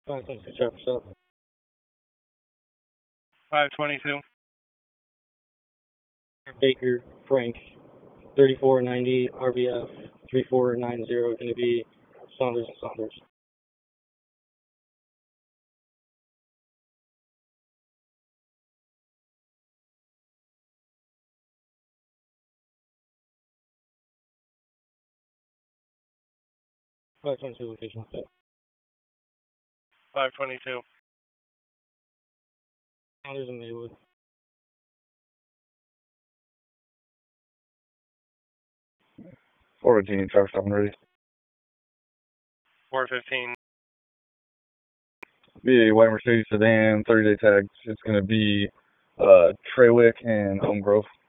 526 traffic stop. 522. Baker, Frank, 3490, RBF, 3490, going to be Saunders and Saunders. Location set. 522. Saunders and Maywood. $415 traffic stop ready. 415. Be a white Mercedes sedan, 30-day tag. It's going to be Treywick and Home Grove.